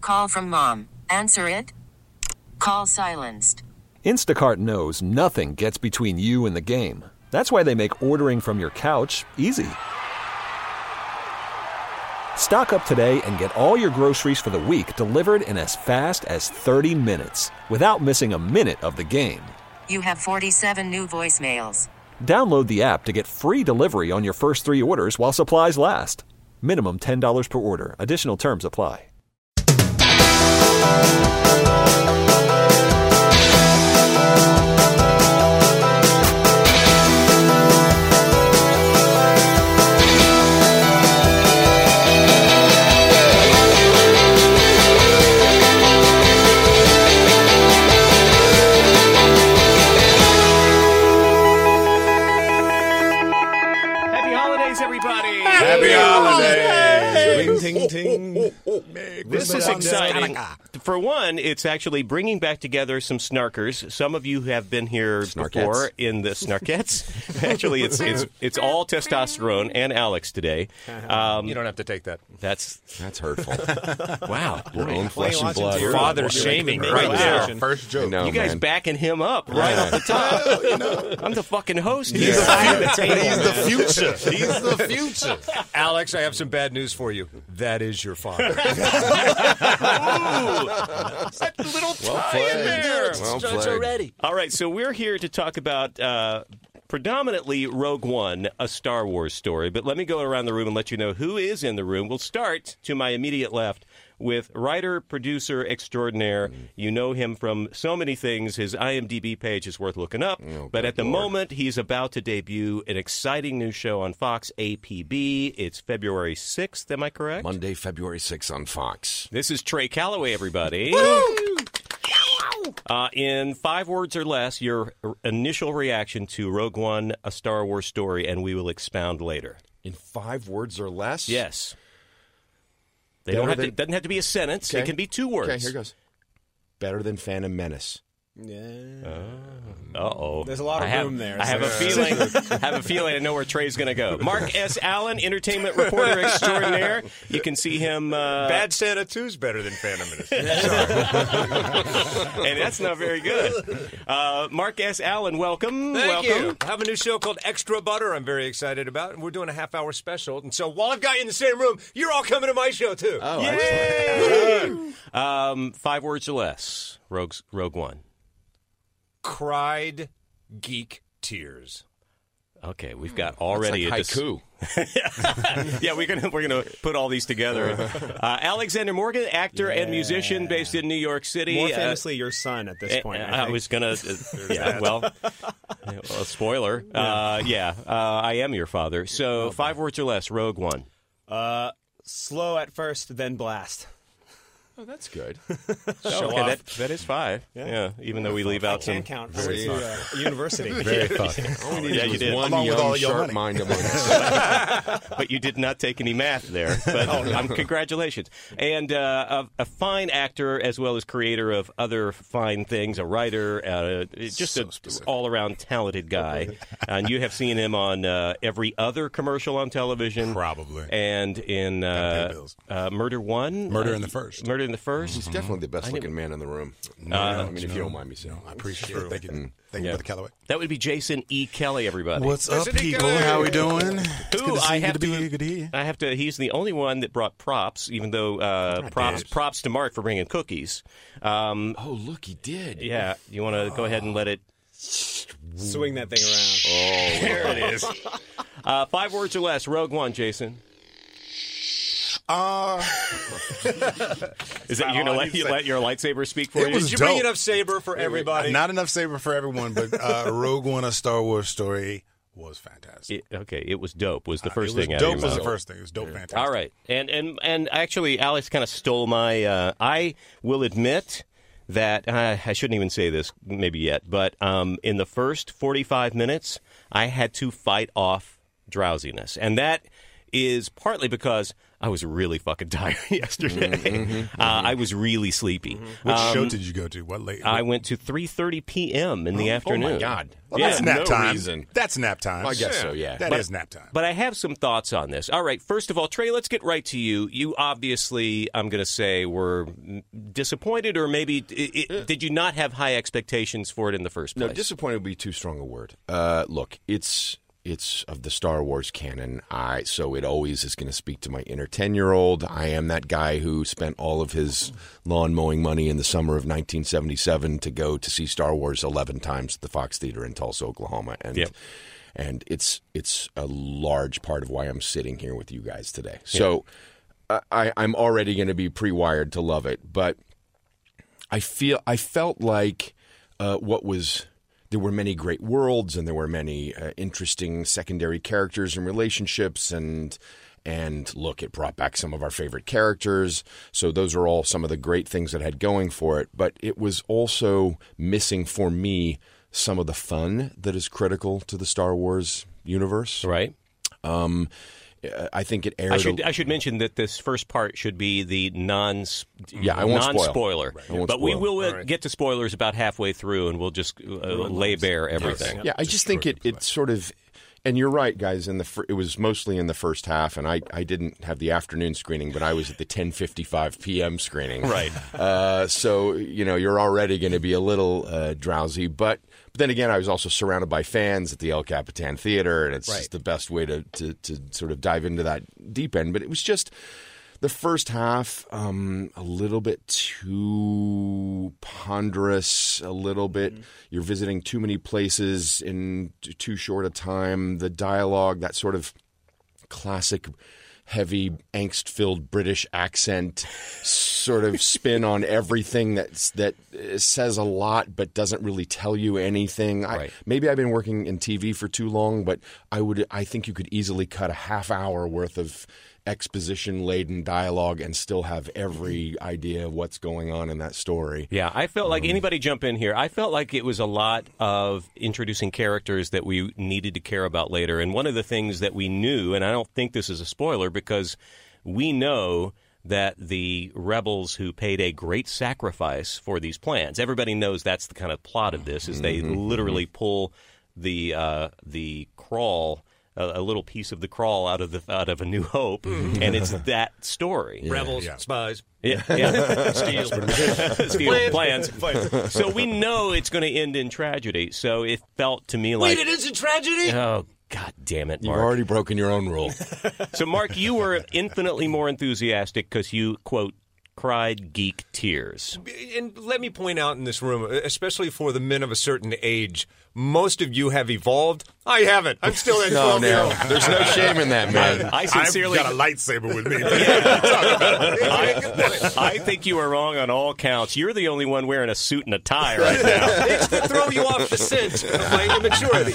Call from mom. Answer it. Call silenced. Instacart knows nothing gets between you and the game. That's why they make ordering from your couch easy. Stock up today and get all your groceries for the week delivered in as fast as 30 minutes without missing a minute of the game. You have 47 new voicemails. Download the app to get free delivery on your first 3 orders while supplies last. Minimum $10 per order. Additional terms apply. Happy holidays! Ting, ting, ting. This is exciting. For one, it's actually bringing back together some snarkers. Some of you have been here before in the Snarkettes. Actually, it's all testosterone and Alex today. You don't have to take that. That's hurtful. Wow. Your own flesh and blood. Father shaming right there. First joke. You guys backing him up right off the top. I'm the fucking host. He's the future. He's the future. Alex, I have some bad news for you. That is your father. That little tie in there. Well played. Already. All right, so we're here to talk about predominantly Rogue One, a Star Wars story. But let me go around the room and let you know who is in the room. We'll start to my immediate left with writer, producer extraordinaire. You know him from so many things. His IMDb page is worth looking up. But at the moment, he's about to debut an exciting new show on Fox, APB. It's February 6th, am I correct? Monday, February 6th on Fox. This is Trey Calloway, everybody. In 5 words or less, your initial reaction to Rogue One, a Star Wars story, and we will expound later. In 5 words or less? Yes. It doesn't have to be a sentence. Okay. It can be 2 words. Okay, here goes. Better than Phantom Menace. Uh-oh. There's a lot of room there. I have a feeling I know where Trey's going to go. Mark S. Allen, entertainment reporter extraordinaire. You can see him... Bad Santa 2's better than Phantom Menace. And that's not very good. Mark S. Allen, welcome. Thank you. I have a new show called Extra Butter I'm very excited about, and we're doing a half-hour special. And so while I've got you in the same room, you're all coming to my show, too. Oh, Yay! 5 words or less. Rogue One. Cried geek tears. Okay, we've got already That's like haiku. Yeah, we're gonna put all these together. Alexander Morgan, actor and musician based in New York City. More famously, your son at this point. I was gonna. Spoiler. I am your father. So 5 words or less. Rogue One. Slow at first, then blast. Oh, that's good. Okay, that is 5. Yeah, even though we leave out some. I can't count for university. Very fun. All we need is one Along with all young, your sharp money. mind among us. But you did not take any math there. But congratulations. And a fine actor as well as creator of other fine things, a writer, just an all-around talented guy. And you have seen him on every other commercial on television. Probably. And in Murder One? Murder in the First. Murder in the First? He's definitely the best-looking man in the room. If you don't mind me saying. I appreciate it. Thank you. Thank you, Brother Calloway. That would be Jason E. Kelly, everybody. What's up, people? How we doing? It's good to see you. Good to hear. I have to. He's the only one that brought props, even though props to Mark for bringing cookies. Oh, look, he did. Yeah, you want to go ahead and let it Swing that thing around. Oh, there it is. 5 words or less. Rogue One, Jason. Is that you're gonna let your lightsaber speak for you? Did you bring enough saber for everybody? Not enough saber for everyone, but Rogue One, a Star Wars story, was fantastic. It was dope. Was the first thing out dope of your was the mouth. first thing. It was dope, fantastic. All right, and actually, Alex kind of stole my. I will admit that I shouldn't even say this maybe yet, but in the first 45 minutes, I had to fight off drowsiness, and that is partly because I was really fucking tired yesterday. I was really sleepy. Which show did you go to? What late? I went to 3:30 p.m. in the afternoon. Oh, my God. Well, that's nap no time. reason. That's nap time. I guess so, yeah. That is nap time. But I have some thoughts on this. All right, first of all, Trey, let's get right to you. You obviously, I'm going to say, were disappointed, or maybe did you not have high expectations for it in the first place? No, disappointed would be too strong a word. Look, it's of the Star Wars canon, so it always is going to speak to my inner 10-year-old. I am that guy who spent all of his lawn mowing money in the summer of 1977 to go to see Star Wars 11 times at the Fox Theater in Tulsa, Oklahoma. And it's a large part of why I'm sitting here with you guys today. So I'm already going to be pre-wired to love it, but I felt like there were many great worlds, and there were many interesting secondary characters and relationships, and look, it brought back some of our favorite characters. So those are all some of the great things that had going for it. But it was also missing for me some of the fun that is critical to the Star Wars universe. Right. I think it aired. I should mention that this first part should be the I won't non-spoiler. Right. I won't But spoil. we will get to spoilers about halfway through, and we'll just lay bare everything. Yeah, I just think it sort of. And you're right, guys. It was mostly in the first half, and I didn't have the afternoon screening, but I was at the 10:55 p.m. screening. Right. So you're already going to be a little drowsy, but then again, I was also surrounded by fans at the El Capitan Theater, and it's just the best way to sort of dive into that deep end. But it was just the first half, a little bit too ponderous, a little bit. You're visiting too many places in too short a time. The dialogue, that sort of classic heavy, angst-filled British accent sort of spin on everything that says a lot but doesn't really tell you anything. Right. Maybe I've been working in TV for too long, but I think you could easily cut a half hour worth of exposition-laden dialogue and still have every idea of what's going on in that story. Yeah, I felt like anybody jump in here. I felt like it was a lot of introducing characters that we needed to care about later. And one of the things that we knew, and I don't think this is a spoiler because we know that the rebels who paid a great sacrifice for these plans, everybody knows that's the kind of plot of this, is they literally pull the crawl, a little piece of the crawl out of A New Hope, and it's that story. Rebels, spies. Yeah. Steal plans. So we know it's going to end in tragedy. So it felt to me like... Wait, it is a tragedy? Oh, God damn it, Mark. You've already broken your own rule. So, Mark, you were infinitely more enthusiastic because you, quote, cried geek tears. And let me point out in this room, especially for the men of a certain age, most of you have evolved. I haven't. I'm still at 12 years old. There's no shame in that, man. I sincerely... I've got a lightsaber with me. I think you are wrong on all counts. You're the only one wearing a suit and a tie right now. It's to throw you off the scent of my immaturity.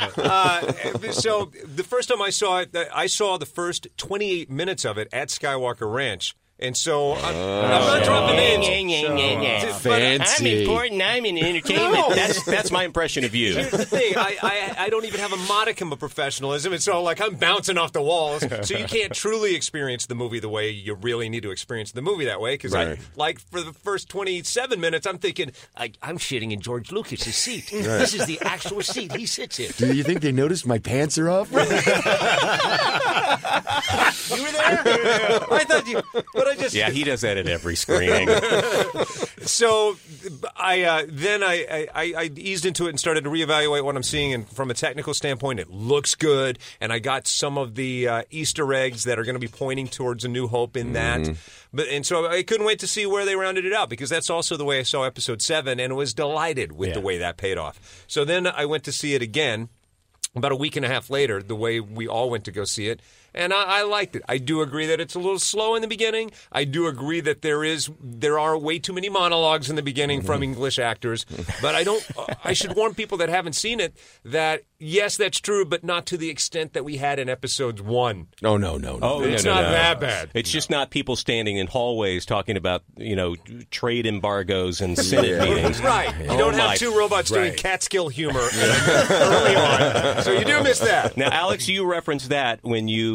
So the first time I saw it, I saw the first 28 minutes of it at Skywalker Ranch. And so I'm not dropping names. Fancy. I'm important. I'm in entertainment. No. That's my impression of you. Here's the thing. I don't even have a modicum of professionalism. It's all like I'm bouncing off the walls. So you can't truly experience the movie the way you really need to experience the movie that way. Because like for the first 27 minutes, I'm thinking, I'm shitting in George Lucas's seat. Right. This is the actual seat he sits in. Do you think they noticed my pants are off? You were there? I thought you... But I just... Yeah, he does that at every screening. So I eased into it and started to reevaluate what I'm seeing, and from a technical standpoint, it looks good. And I got some of the Easter eggs that are going to be pointing towards A New Hope in that. And so I couldn't wait to see where they rounded it out, because that's also the way I saw Episode 7 and was delighted with the way that paid off. So then I went to see it again about a week and a half later, the way we all went to go see it. And I liked it. I do agree that it's a little slow in the beginning. I do agree that there are way too many monologues in the beginning from English actors. But I should warn people that haven't seen it that, yes, that's true, but not to the extent that we had in Episode 1. No. Oh, It's not that bad. It's just not people standing in hallways talking about, trade embargoes and Senate meetings. Right. You don't have two robots doing Catskill humor early on. So you do miss that. Now, Alex, you referenced that when you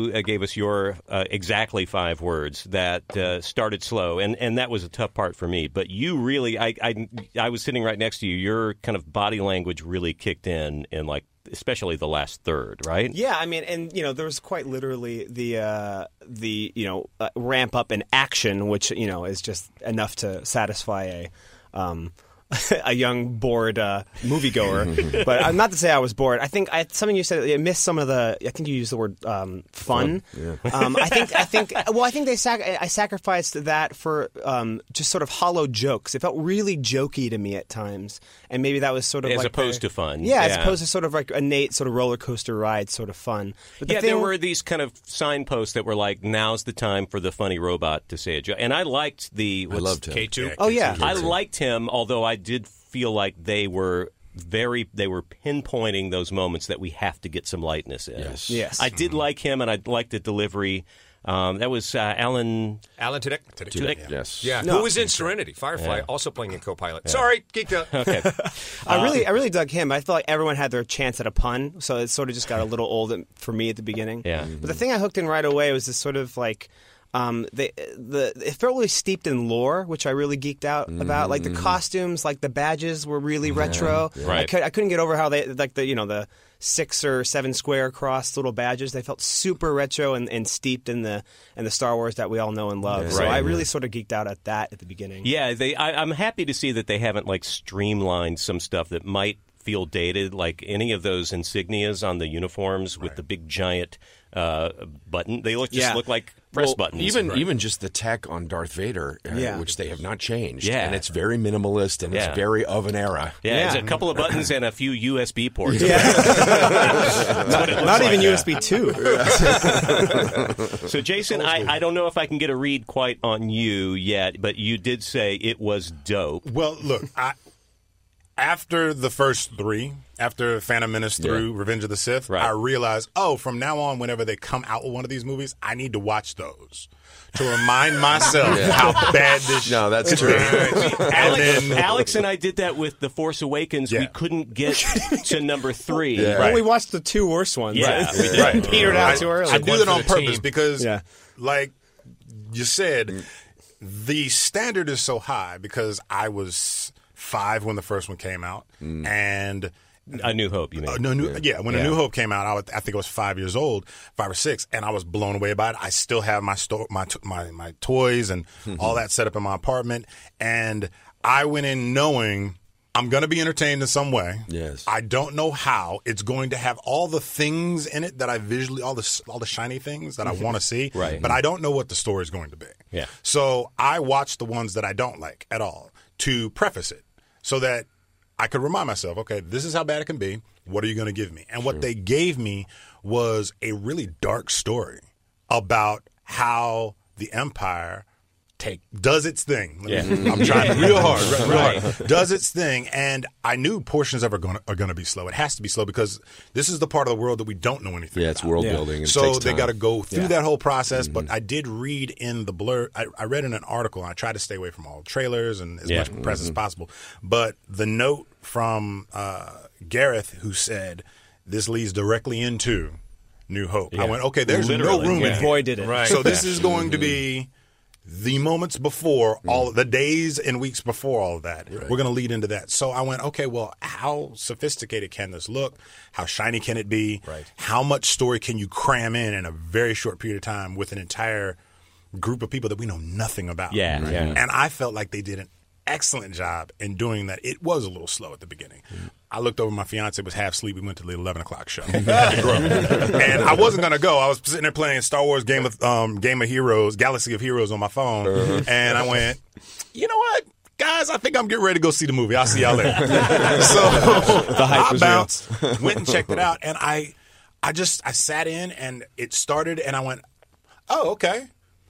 you gave us your exactly 5 words that started slow, and that was a tough part for me. But you really, I was sitting right next to you. Your kind of body language really kicked in like, especially the last third, right? Yeah, I mean, and there was quite literally the ramp up in action, which is just enough to satisfy a young bored moviegoer. But not to say I was bored. I think something you said. I missed some of the. I think you used the word fun. Yeah. I think. Well, I think I sacrificed that for just sort of hollow jokes. It felt really jokey to me at times, and maybe that was sort of as like opposed to fun. Yeah, as opposed to sort of like innate sort of roller coaster ride sort of fun. But there were these kind of signposts that were like, "Now's the time for the funny robot to say a joke," and I liked the. I loved him. K2. Oh yeah, I liked him, although I did feel like they were pinpointing those moments that we have to get some lightness in. Yes. I did like him, and I liked the delivery. That was Alan Tudyk. Tudyk. Yes. Yeah, No. who was in Serenity, Firefly, also playing a co-pilot. Sorry, geeked out. Okay. I really dug him. I felt like everyone had their chance at a pun, so it sort of just got a little old for me at the beginning. Yeah. But the thing I hooked in right away was this sort of like. It felt really steeped in lore, which I really geeked out about. Like the costumes, like the badges were really retro. Right. I couldn't get over how they like the 6 or 7 square crossed little badges. They felt super retro and steeped in the Star Wars that we all know and love. So I really sort of geeked out at that at the beginning. Yeah, I'm happy to see that they haven't like streamlined some stuff that might feel dated, like any of those insignias on the uniforms with the big giant button. They look like press buttons. Even just the tech on Darth Vader, which they have not changed. Yeah. And it's very minimalist and it's very of an era. Yeah, it's a couple of buttons and a few USB ports. Not even USB 2. So, Jason, I don't know if I can get a read quite on you yet, but you did say it was dope. Well, look, after the first 3, after Phantom Menace through Revenge of the Sith, I realized, from now on, whenever they come out with one of these movies, I need to watch those to remind myself how bad this No, that's true. Alex and I did that with The Force Awakens. We couldn't get to number 3. Yeah. Well, we watched the 2 worst ones. Yeah, we did. Right. Petered out too early. I do that on purpose team. because, like you said, the standard is so high because I was 5 when the first one came out, and A New Hope, you mean? when A New Hope came out, I think I was 5 years old, 5 or 6, and I was blown away by it. I still have my toys and all that set up in my apartment, and I went in knowing I'm going to be entertained in some way. Yes. I don't know how. It's going to have all the things in it that I visually, all the shiny things that I want to see, but I don't know what the story is going to be. Yeah. So I watch the ones that I don't like at all to preface it, so that I could remind myself, okay, this is how bad it can be. What are you going to give me? And what they gave me was a really dark story about how the Empire does its thing. I'm trying real hard. Does its thing. And I knew portions of it are going to be slow. It has to be slow because this is the part of the world that we don't know anything about. It's world building. And so it takes they time. got to go through that whole process. But I did read in the blur. I read in an article, and I tried to stay away from all trailers and as much press as possible. But the note from Gareth, who said, this leads directly into New Hope. I went, okay, there's no room in here. Boy, did it. Right. So this is going to be the moments before, all the days and weeks before all of that. We're going to lead into that. So I went, okay, well, how sophisticated can this look? How shiny can it be? How much story can you cram in a very short period of time with an entire group of people that we know nothing about? And I felt like they did an excellent job in doing that. It was a little slow at the beginning. I looked over, my fiance was half asleep. We went to the 11 o'clock show. And I wasn't going to go. I was sitting there playing Star Wars Game of Heroes, Galaxy of Heroes on my phone. And I went, you know what? Guys, I think I'm getting ready to go see the movie. I'll see y'all later. So I bounced, went and checked it out. And I sat in and it started and I went, oh, okay.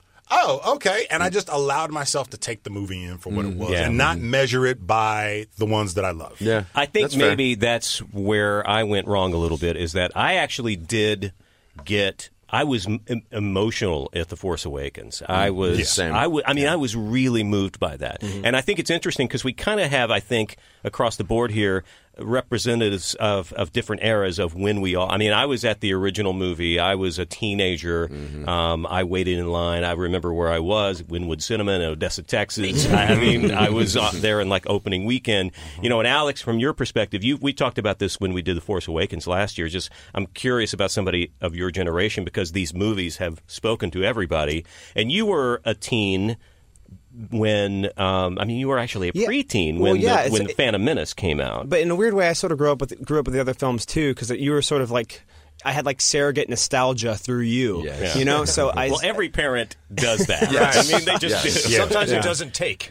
And I just allowed myself to take the movie in for what it was and not measure it by the ones that I love. Yeah, I think maybe that's where I went wrong a little bit, is that I actually did get... I was emotional at The Force Awakens. I was, I was really moved by that. And I think it's interesting because we kind of have, I think, across the board here, representatives of different eras of when we all. I mean, I was at the original movie. I was a teenager. I waited in line. I remember where I was, Wynwood Cinema in Odessa, Texas. I mean, I was there in like opening weekend. You know, and Alex, from your perspective, we talked about this when we did The Force Awakens last year. Just I'm curious about somebody of your generation because these movies have spoken to everybody. And you were a teen when you were actually a preteen when the Phantom Menace came out. But in a weird way, I sort of grew up with the other films too, because you were sort of like. I had like surrogate nostalgia through you, Yes. you know. So well, every parent does that. Yes. Right? I mean, they just do. Sometimes it doesn't take.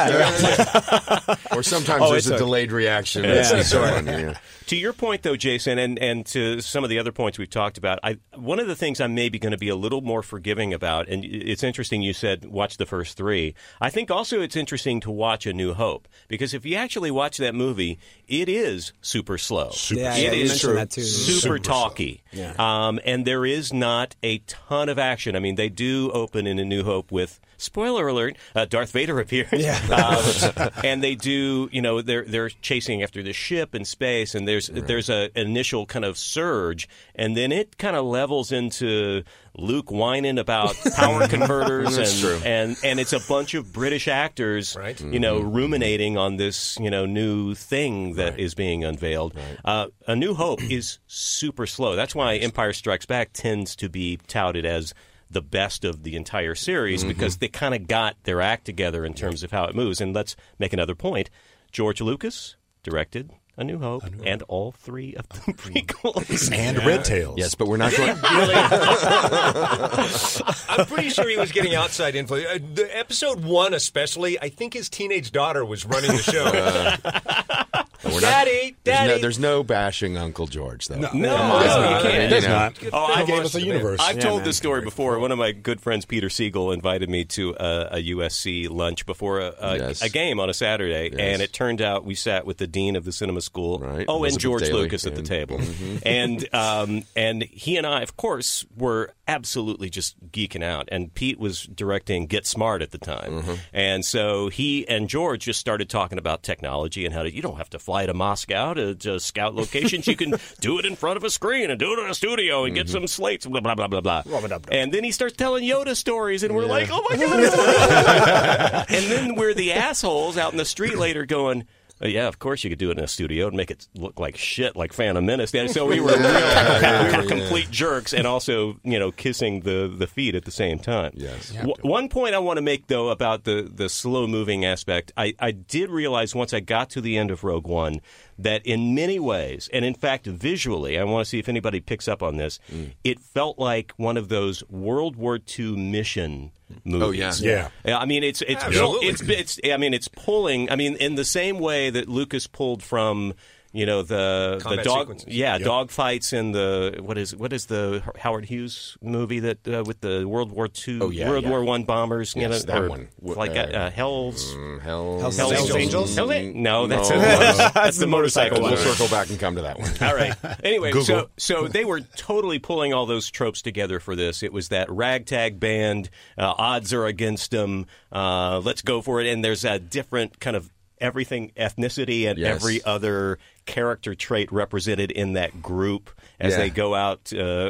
Or sometimes there's a delayed reaction. To your point, though, Jason, and to some of the other points we've talked about, one of the things I'm maybe going to be a little more forgiving about, and it's interesting you said watch the first three. I think also it's interesting to watch A New Hope, because if you actually watch that movie, it is super slow. It is super talky. Yeah. And there is not a ton of action. I mean, they do open in A New Hope with, spoiler alert, Darth Vader appears. Yeah. And they do, you know, they're chasing after the ship in space, and there's an initial kind of surge, and then it kind of levels into Luke whining about power converters, and it's a bunch of British actors, you know, ruminating on this, you know, new thing that is being unveiled. A New Hope is super slow. That's why Empire Strikes Back tends to be touted as the best of the entire series, because they kind of got their act together in terms of how it moves. And let's make another point. George Lucas directed A New Hope and all three of the prequels. And Red Tails. Yes, but we're not going I'm pretty sure he was getting outside influence. The episode 1 especially, I think his teenage daughter was running the show. Daddy! There's no bashing Uncle George, though. No, you can't. It does not. I've gave us a universe. I've told this story before. One of my good friends, Peter Siegel, invited me to a USC lunch before a game on a Saturday, and it turned out we sat with the dean of the cinema school, and Elizabeth George Daly, Lucas at the table, and he and I, of course, were absolutely just geeking out. And Pete was directing Get Smart at the time, and so he and George just started talking about technology and how you don't have to fly to Moscow to scout locations. You can do it in front of a screen and do it in a studio and get some slates, blah, blah, blah, blah, blah. And then he starts telling Yoda stories, and we're like, oh, my God. And then we're the assholes out in the street later going, yeah, of course you could do it in a studio and make it look like shit, like Phantom Menace. And so we were real complete jerks, and also, you know, kissing the feet at the same time. Yes. One point I want to make, though, about the slow-moving aspect, I did realize once I got to the end of Rogue One that in many ways, and in fact visually, I want to see if anybody picks up on this, it felt like one of those World War II mission movies. Oh, yeah. I mean, it's pulling. I mean, in the same way that Lucas pulled from, you know, the dog fights in the what is the Howard Hughes movie that with the World War II World War I bombers, yes, you know, that one, like Hell's Angels. No, that's the motorcycle one. We'll circle back and come to that one. All right. Anyway, so they were totally pulling all those tropes together for this. It was that ragtag band, odds are against them, let's go for it, and there's a different kind of everything, ethnicity, and every other character trait represented in that group as they go out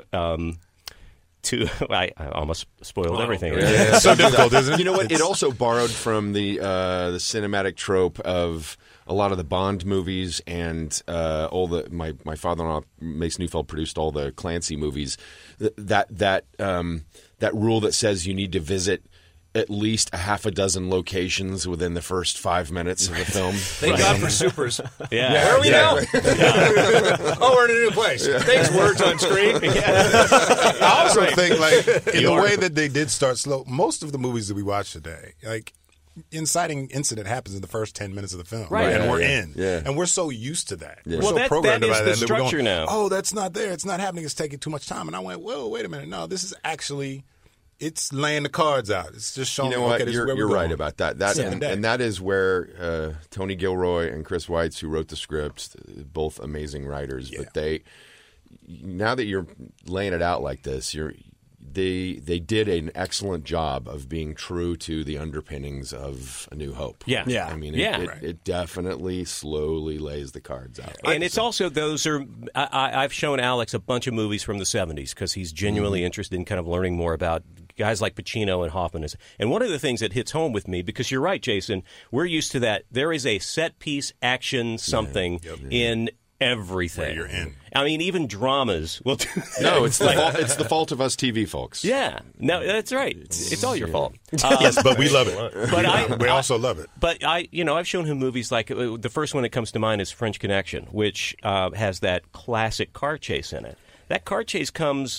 I almost spoiled everything. Yeah. So difficult, isn't it? You know what? It also borrowed from the cinematic trope of a lot of the Bond movies and all the my father-in-law Mace Neufeld produced all the Clancy movies. That rule that says you need to visit at least a half a dozen locations within the first 5 minutes of the film. Thank God for supers. Yeah. Where are we now? Oh, we're in a new place. Thanks, words on screen. I also think, like, in the way that they did start slow, most of the movies that we watch today, like, inciting incident happens in the first 10 minutes of the film. Right. And we're in. Yeah. And we're so used to that. Yeah. We're Well, so programmed that is by the that. We're structure going, now. oh, that's not there. It's not happening. It's taking too much time. And I went, whoa, wait a minute. No, this is actually... It's laying the cards out. It's just showing. You know what? Okay, You're right about that. And that is where Tony Gilroy and Chris Weitz, who wrote the script, both amazing writers. Yeah. But now that you're laying it out like this, they did an excellent job of being true to the underpinnings of A New Hope. Yeah. Yeah. I mean, Yeah. it definitely slowly lays the cards out. And it's also those are I've shown Alex a bunch of movies from the 70s because he's genuinely interested in kind of learning more about guys like Pacino and Hoffman. And one of the things that hits home with me, because you're right, Jason, we're used to that. There is a set piece action something in everything. Where you're in. I mean, even dramas will do that. No, it's the fault of us TV folks. Yeah. No, that's right. It's all your fault. Yes, but we love it. But we also love it. But I've shown him movies like the first one that comes to mind is French Connection, which has that classic car chase in it. That car chase comes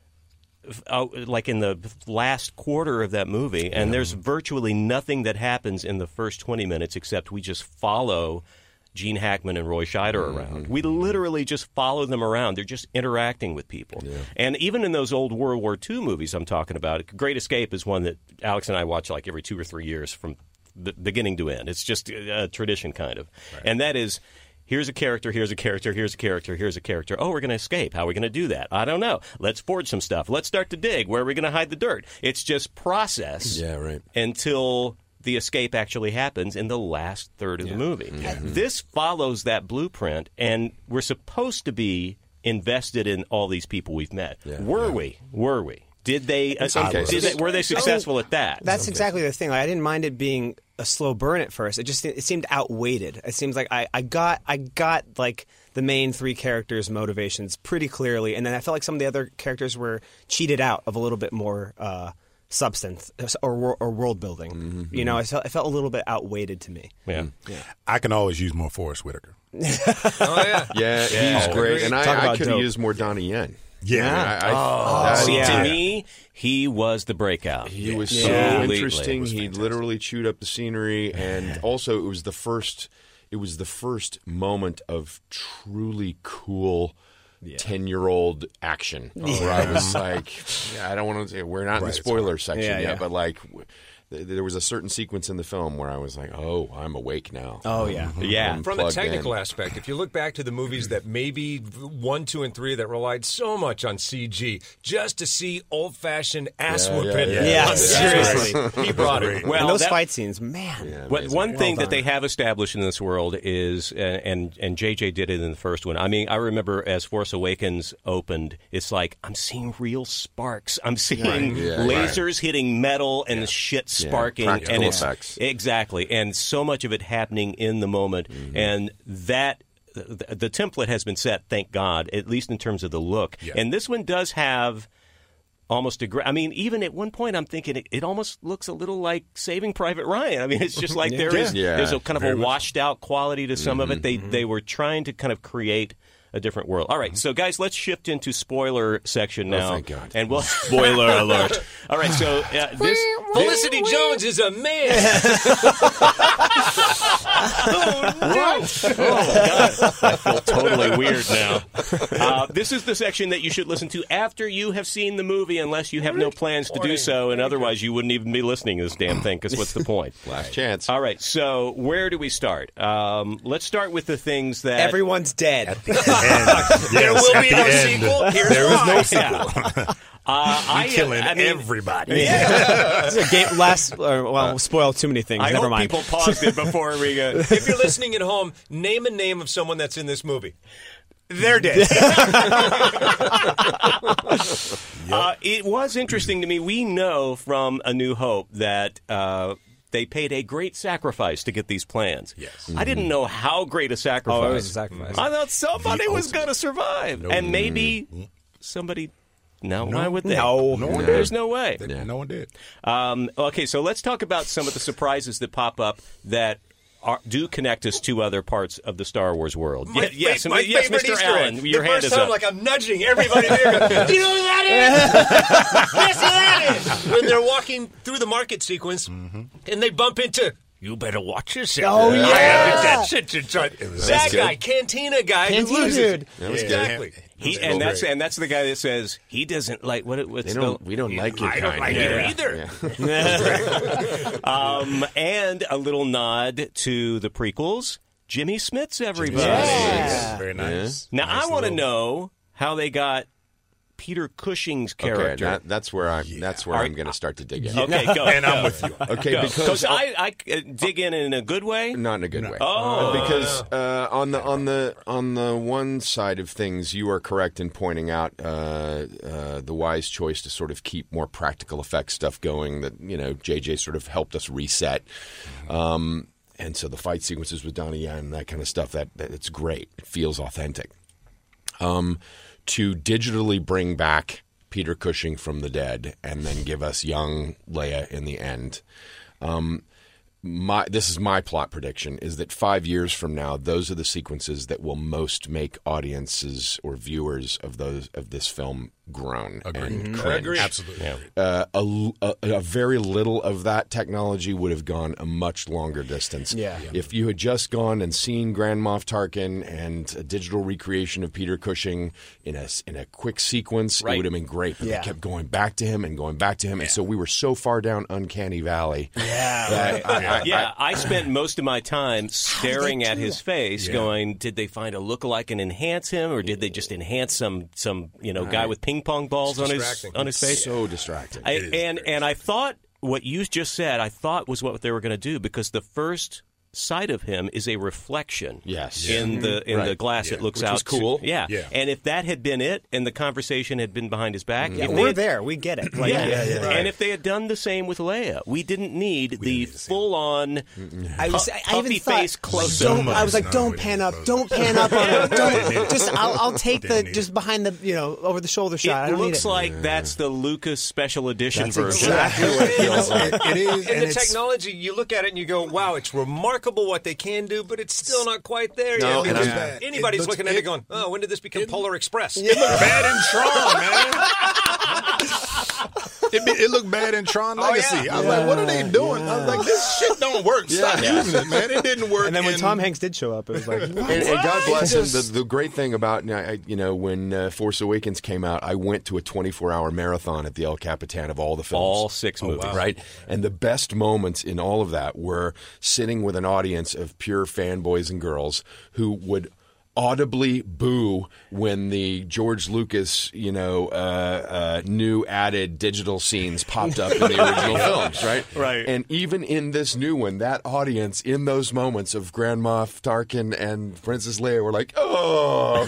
like in the last quarter of that movie, and there's virtually nothing that happens in the first 20 minutes except we just follow Gene Hackman and Roy Scheider around. We literally just follow them around. They're just interacting with people. Yeah. And even in those old World War II movies I'm talking about, Great Escape is one that Alex and I watch like every 2 or 3 years from the beginning to end. It's just a tradition kind of. Right. And that is, here's a character, here's a character, here's a character, here's a character. Oh, we're going to escape. How are we going to do that? I don't know. Let's forge some stuff. Let's start to dig. Where are we going to hide the dirt? It's just process until the escape actually happens in the last third of the movie. This follows that blueprint, and we're supposed to be invested in all these people we've met. Were we? Did they? Were they successful at that? That's exactly the thing. Like, I didn't mind it being a slow burn at first. It seemed outweighted. It seems like I got like the main 3 characters' motivations pretty clearly, and then I felt like some of the other characters were cheated out of a little bit more substance or world building. You know, it felt a little bit outweighted to me. Yeah. I can always use more Forrest Whitaker. Yeah, he's great. And I could have used more Donnie Yen. Yeah. To me, he was the breakout. He was so interesting. He literally chewed up the scenery, and also it was the first moment of truly cool 10-year-old action where I was like, I don't want to say, we're not in the spoiler section yet, but like there was a certain sequence in the film where I was like, oh, I'm awake now. Oh, yeah. Yeah. From the technical aspect, if you look back to the movies that maybe 1, 2, and 3 that relied so much on CG, just to see old-fashioned ass whooping. Yeah, seriously. He brought it. Well, and those fight scenes, man. One thing that they have established in this world is, and JJ did it in the first one. I mean, I remember as Force Awakens opened, it's like, I'm seeing real sparks. I'm seeing lasers hitting metal and shit sparking, practical and it's effects. Exactly, and so much of it happening in the moment, and that the template has been set, thank God, at least in terms of the look. And this one does have almost I mean, even at one point, I'm thinking it almost looks a little like Saving Private Ryan. I mean, it's just like there's a kind of a washed out quality to some of it. They were trying to kind of create a different world. All right, so guys, let's shift into spoiler section now. Oh, thank God. And we'll spoiler alert. All right, so this Felicity Jones is a man. Oh, God. I feel totally weird now. This is the section that you should listen to after you have seen the movie, unless you have no plans to do so, and otherwise you wouldn't even be listening to this damn thing, because what's the point? Last chance. All right, so where do we start? Let's start with the things that... Everyone's dead. There will be no sequel. There is no sequel. Killing everybody. This is a game. We'll spoil too many things. I Never hope mind. people paused it before we go. If you're listening at home, name a name of someone that's in this movie. They're dead. It was interesting to me. We know from A New Hope that they paid a great sacrifice to get these plans. Yes. I didn't know how great a sacrifice. Oh, it was a sacrifice. I thought somebody was going to survive. And maybe somebody... No, why would they? No one did. There's no way. No one did. Okay, so let's talk about some of the surprises that pop up that do connect us to other parts of the Star Wars world. Yes, my favorite Mr. Easter Allen, egg. your the hand first is time, up. like I'm nudging everybody there. Do you know who that is? Guess who that is? When they're walking through the market sequence, and they bump into... You better watch yourself. Oh, yeah. That guy, Cantina guy. Cantina who loses. dude. Exactly. That's the guy that says he doesn't like we don't like your I kind. don't like it either. And a little nod to the prequels. Jimmy Smits, everybody. Yeah. Very nice. Now I want to know how they got Peter Cushing's Okay, character. that's where I'm going to start to dig in. Okay, go. And I'm with you. Okay, Go. because I dig in a good way. not in a good way. Oh. Because on the one side of things, you are correct in pointing out the wise choice to sort of keep more practical effects stuff going. That JJ sort of helped us reset. And so the fight sequences with Donnie Yen and that kind of stuff, that it's great. It feels authentic. To digitally bring back Peter Cushing from the dead and then give us young Leia in the end. This is my plot prediction, is that 5 years from now, those are the sequences that will most make audiences or viewers of this film groan and cringe. Absolutely. Yeah. A very little of that technology would have gone a much longer distance. Yeah. If you had just gone and seen Grand Moff Tarkin and a digital recreation of Peter Cushing in a quick sequence, it would have been great. But they kept going back to him and going back to him, and so we were so far down Uncanny Valley. I spent most of my time staring at his face, going, "Did they find a lookalike and enhance him, or did they just enhance some guy with ping pong balls on his face?" So distracting. And I thought what you just said, I thought was what they were going to do, because the first sight of him is a reflection. Yes. In the glass that looks Which out. was cool. Yeah. And if that had been it, and the conversation had been behind his back, if we're there. We get it. Like, And if they had done the same with Leia, we didn't need the full-on puffy face close-up. I was like, don't pan up on it. Don't just. I'll take the just behind the over the shoulder shot. I It don't looks need it. like that's the Lucas Special Edition That's version. exactly what it feels like. It is. And the technology, you look at it and you go, wow, it's remarkable what they can do, but it's still not quite there No, yet. and Because anybody's looking at it going, oh, when did this become Polar Express? It looked bad in Tron, man. It looked bad in Tron Legacy. I was like, what are they doing? I was like, this shit don't work. Stop using it, man. It didn't work. And then when Tom Hanks did show up, it was like, what? And God bless him. The great thing about when Force Awakens came out, I went to a 24-hour marathon at the El Capitan of all the films, All 6 movies. right? And the best moments in all of that were sitting with an audience of pure fanboys and girls who would audibly boo when the George Lucas, new added digital scenes popped up in the original films, right? Right. And even in this new one, that audience in those moments of Grand Moff Tarkin and Princess Leia were like, oh.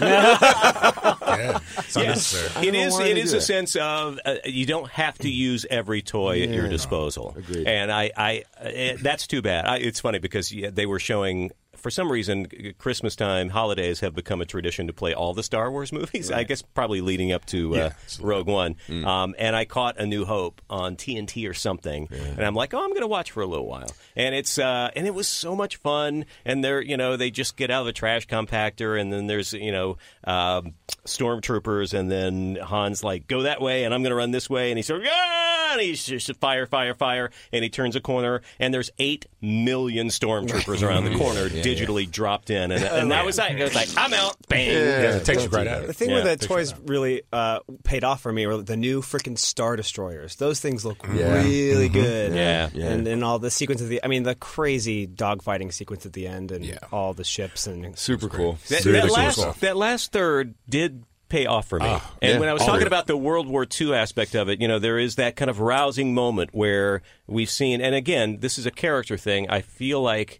It's unnecessary. It is a sense of you don't have to use every toy at your disposal. Agreed. And that's too bad. It's funny because they were showing, for some reason, Christmas time, holidays have become a tradition to play all the Star Wars movies. Right. I guess probably leading up to Rogue One. And I caught A New Hope on TNT or something, and I'm like, I'm going to watch for a little while. And it's and it was so much fun. And they just get out of the trash compactor, and then there's stormtroopers, and then Han's like, go that way, and I'm going to run this way, and he's like, and he's just fire, and he turns a corner, and there's 8 million stormtroopers around the corner. Digitally dropped in, and that was it. It was like, I'm out, bang. It takes you right out of The it. thing where the toys really paid off for me were the new freaking Star Destroyers. Those things look really good. Yeah. And all the sequence of the crazy dogfighting sequence at the end, and all the ships and Super cool. That last third did pay off for me. And when I was talking about the World War II aspect of it, there is that kind of rousing moment where we've seen, and again, this is a character thing. I feel like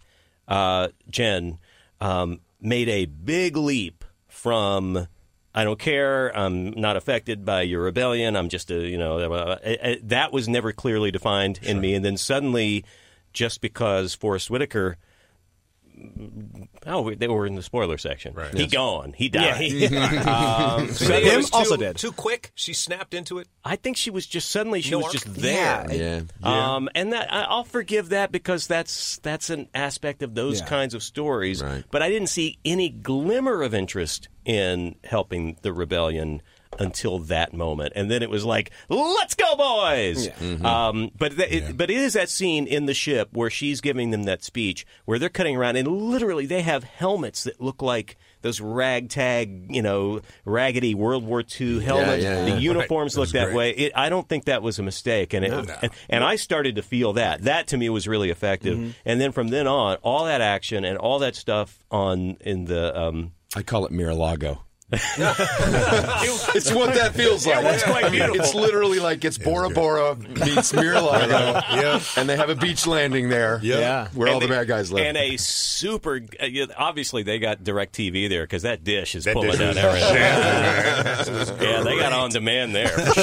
Jen made a big leap from, I don't care, I'm not affected by your rebellion, I'm just that was never clearly defined in me. And then suddenly, just because Forrest Whitaker, they were in the spoiler section. Right. He gone. He died. So him also did. Too quick? She snapped into it? I think she was just suddenly was just there. And that I'll forgive that because that's an aspect of those kinds of stories. Right. But I didn't see any glimmer of interest in helping the rebellion until that moment, and then it was like, let's go, boys. But it is that scene in the ship where she's giving them that speech where they're cutting around, and literally they have helmets that look like those ragtag, raggedy World War II helmets. The uniforms look that way. I don't think that was a mistake, and I started to feel that. That to me was really effective. And then from then on, all that action and all that stuff in the I call it Mar-a-Lago. It's what that feels like. It's quite beautiful. It's literally like it's Bora Bora meets Mir-a-Lago, and they have a beach landing there, where all the bad guys live. And a super, obviously they got DirecTV there because that dish is pulling down everything. Yeah, they got on demand there for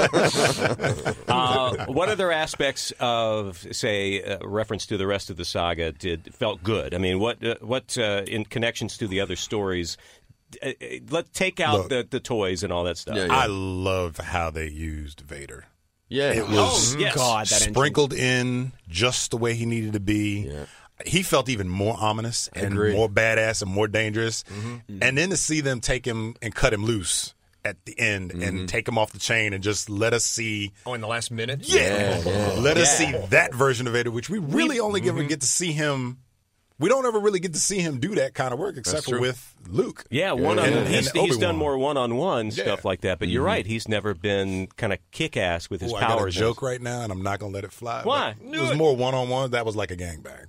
sure. What other aspects of, say, reference to the rest of the saga felt good? I mean, what in connections to the other stories? Let's take out the toys and all that stuff. I love how they used Vader. Yeah, It was God, that sprinkled in just the way he needed to be. Yeah. He felt even more ominous and Agree. more badass and more dangerous. And then to see them take him and cut him loose at the end and take him off the chain and just let us see. Oh, in the last minute? Let us see that version of Vader, which we really only get to see him. We don't ever really get to see him do that kind of work except for with Luke. Yeah, he's done more one-on-one stuff like that. But you're right, he's never been kind of kick-ass with his powers. I got a joke right now, and I'm not going to let it fly. Why? It was more one-on-one. That was like a gangbang.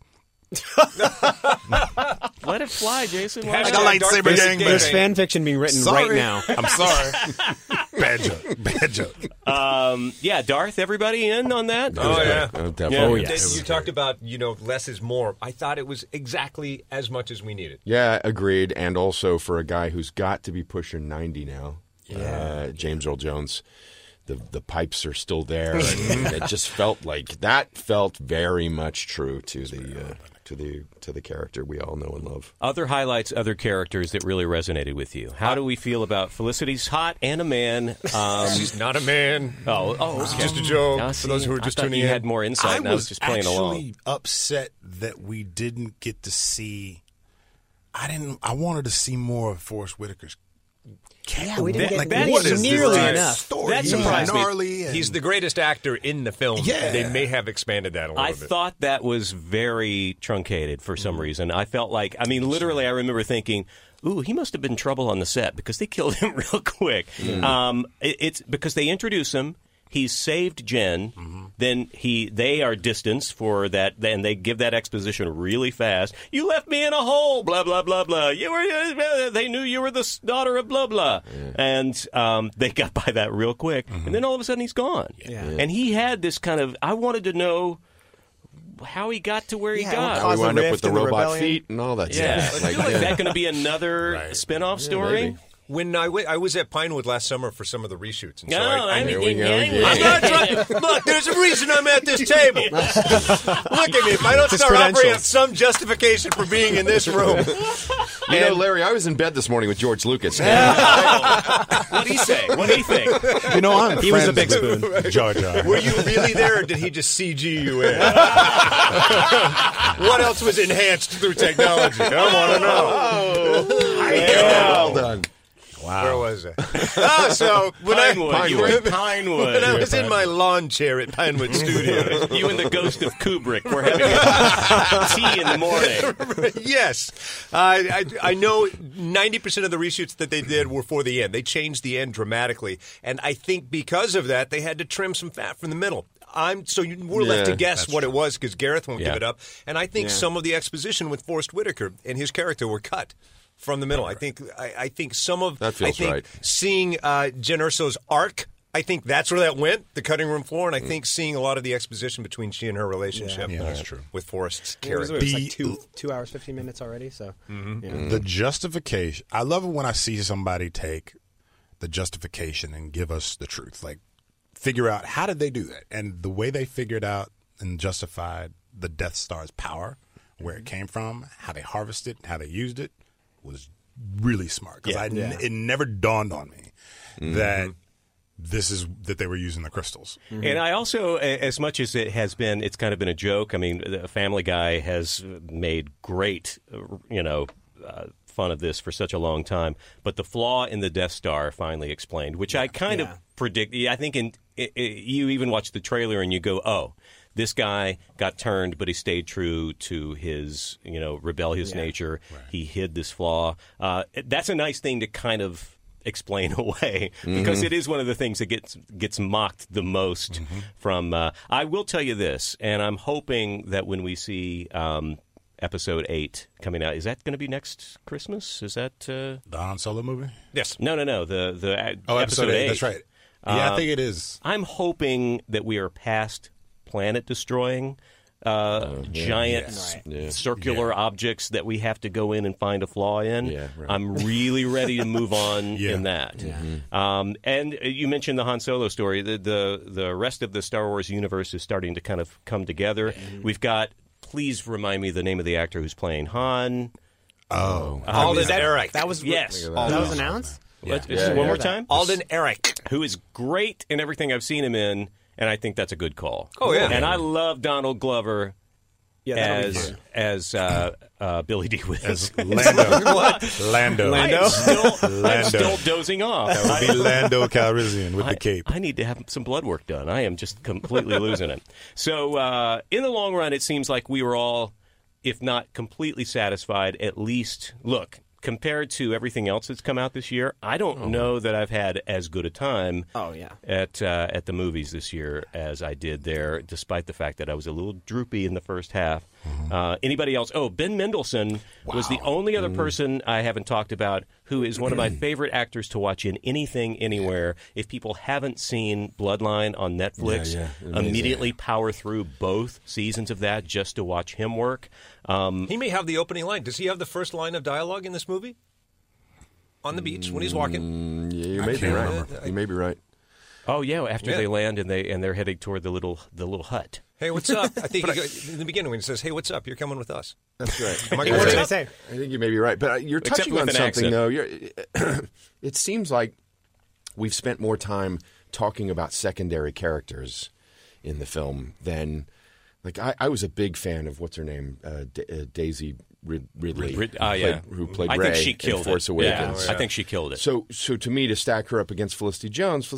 Let it fly, Jason. Like a lightsaber gangbang. There's fan fiction being written right now. I'm sorry. Bad joke. Yeah, Darth, everybody in on that? Oh, yeah. Definitely. Yeah. You talked about, less is more. I thought it was exactly as much as we needed. Yeah, agreed. And also for a guy who's got to be pushing 90 now, James Earl Jones, the pipes are still there. And it just felt very much true to the character we all know and love. Other highlights, other characters that really resonated with you. How do we feel about Felicity's hot and a man? She's not a man. Okay. It's just a joke for those who are just tuning you in. had more insight, and I was just playing along. actually upset that we didn't get to see. I wanted to see more of Forrest Whitaker's. Yeah, we didn't get what is nearly this enough. story? That He's surprised me. gnarly and- He's the greatest actor in the film. Yeah. They may have expanded that a little I bit. thought that was very truncated for some reason. I felt like, literally, I remember thinking, ooh, he must have been trouble on the set because they killed him real quick. It's because they introduce him. He's saved Jen. Then they are distanced for that, and they give that exposition really fast. You left me in a hole, blah blah blah blah. They knew you were the daughter of blah blah, and they got by that real quick. And then all of a sudden he's gone. And he had this kind of. I wanted to know how he got to where he got. How we wound up rift with the and the robot rebellion. feet and all that Yeah, stuff. is that going to be another spin-off story? maybe. When I was at Pinewood last summer for some of the reshoots, and so I'm not trying. Look, there's a reason I'm at this table. Look at me. If I don't start offering up some justification for being in this room. Larry, I was in bed this morning with George Lucas. What'd he say? What do you think? I'm He was a friends big with Jar Jar. Were you really there, or did he just CG you in? What else was enhanced through technology? I want to know. Well done. Wow. Where was I? So when Pinewood. You were in Pinewood. When I was in my lawn chair at Pinewood Studios. You and the ghost of Kubrick were having tea in the morning. Yes. I know 90% of the reshoots that they did were for the end. They changed the end dramatically. And I think because of that, they had to trim some fat from the middle. We're left to guess what it was because Gareth won't give it up. And I think some of the exposition with Forrest Whitaker and his character were cut from the middle. I think some of that feels right. Seeing Jen Erso's arc, I think that's where that went, the cutting room floor, and I think seeing a lot of the exposition between she and her relationship that's true. with Forrest's It was character. like 2 hours, 15 minutes already. So The justification. I love it when I see somebody take the justification and give us the truth. Like, figure out how did they do that, and the way they figured out and justified the Death Star's power, where it came from, how they harvested, how they used it, was really smart. Because it never dawned on me that that they were using the crystals. And I also, as much as it's kind of been a joke. I mean, the Family Guy has made great, fun of this for such a long time. But the flaw in the Death Star finally explained, which I kind of predict. I think you even watch the trailer and you go, oh, this guy got turned, but he stayed true to his, rebellious nature. Right. He hid this flaw. That's a nice thing to kind of explain away because it is one of the things that gets mocked the most from. I will tell you this, and I'm hoping that when we see Episode 8 coming out. Is that going to be next Christmas? Is that The Han Solo movie? Yes. No. The Episode 8. That's right. Yeah, I think it is. I'm hoping that we are past planet destroying giant circular objects that we have to go in and find a flaw in. Yeah, right. I'm really ready to move on in that. And you mentioned the Han Solo story. The rest of the Star Wars universe is starting to kind of come together. We've got. Please remind me the name of the actor who's playing Han. Alden Ehrecht. That was Yes. that was announced. One more time. Alden Ehrecht. Who is great in everything I've seen him in, and I think that's a good call. Oh, yeah. And I love Donald Glover as Billy D. Williams. As Lando. I'm still dozing off. That would be Lando Calrissian with the cape. I need to have some blood work done. I am just completely losing it. So in the long run, it seems like we were all, if not completely satisfied, at least, look, compared to everything else that's come out this year, I don't know that I've had as good a time at the movies this year as I did there, despite the fact that I was a little droopy in the first half. Anybody else? Oh, Ben Mendelsohn was the only other person I haven't talked about who is one of my favorite actors to watch in anything, anywhere. If people haven't seen Bloodline on Netflix, immediately power through both seasons of that just to watch him work. He may have the opening line. Does he have the first line of dialogue in this movie? On the beach when he's walking? Yeah, you may be right. You may be right. Oh yeah, after they land and they're heading toward the little hut. Hey, what's up? I think in the beginning when he says, "Hey, what's up? You're coming with us." That's right. Am I What did I going say? I think you may be right, but you're Except touching with on an something accent. though. It seems like we've spent more time talking about secondary characters in the film than, like, I was a big fan of what's her name, Daisy Ridley, who played I Rey think she in killed Force it. Awakens. Yeah, I think she killed it. So to me, to stack her up against Felicity Jones,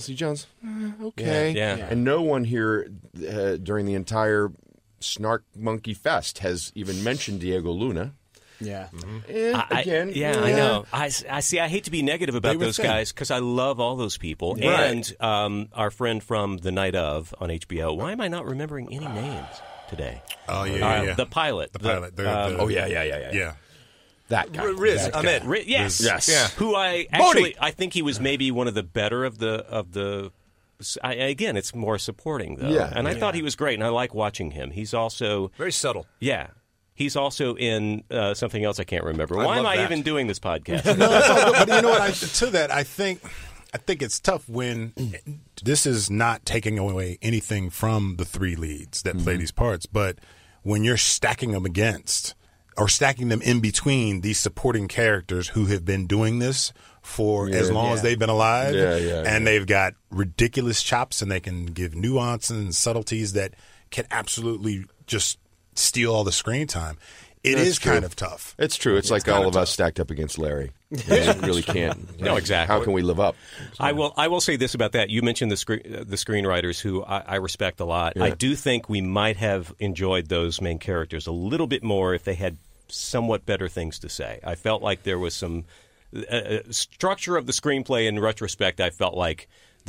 okay. Yeah. And no one here during the entire Snark Monkey Fest has even mentioned Diego Luna. Yeah. I know. I see. I hate to be negative about those guys because I love all those people. Right. And our friend from The Night Of on HBO. Why am I not remembering any names today? Oh, yeah. The pilot. The pilot. Yeah. That guy. Riz Ahmed. Yes. Yeah. Who I think he was maybe one of the better of the. Again, it's more supporting though. Yeah. And I thought he was great, and I like watching him. He's also Very subtle. Yeah. He's also in something else I can't remember. Why am love I that. even doing this podcast? But you know what? I think it's tough when this is not taking away anything from the three leads that play these parts, but when you're stacking them against or stacking them in between these supporting characters who have been doing this for as long as they've been alive, and they've got ridiculous chops and they can give nuance and subtleties that can absolutely just steal all the screen time. It is kind of tough. It's true. It's like all of us stacked up against Larry. You really can't. No, exactly. How can we live up? I will say this about that. You mentioned the screenwriters who I respect a lot. Yeah. I do think we might have enjoyed those main characters a little bit more if they had somewhat better things to say. I felt like there was some structure of the screenplay in retrospect. I felt like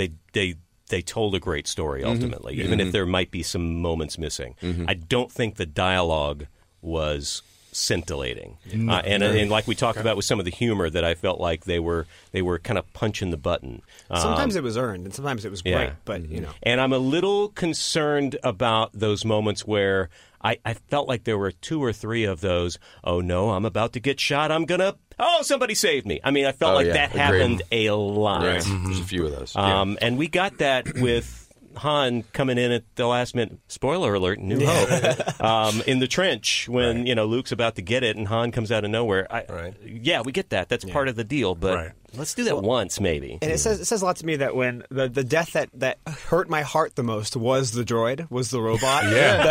they told a great story ultimately, even if there might be some moments missing. I don't think the dialogue was scintillating, and like we talked about with some of the humor, that I felt like they were kind of punching the button. Sometimes it was earned, and sometimes it was great. But you know, and I'm a little concerned about those moments where I felt like there were 2 or 3 of those. Oh no, I'm about to get shot. Somebody saved me. I mean, I felt like that happened a lot. Yeah. There's a few of those. And we got that with Han coming in at the last minute. Spoiler alert: New Hope. In the trench when Luke's about to get it, and Han comes out of nowhere. Yeah, we get that. That's part of the deal. But let's do that once, maybe. And it says a lot to me that when the death that hurt my heart the most was the droid, was the robot.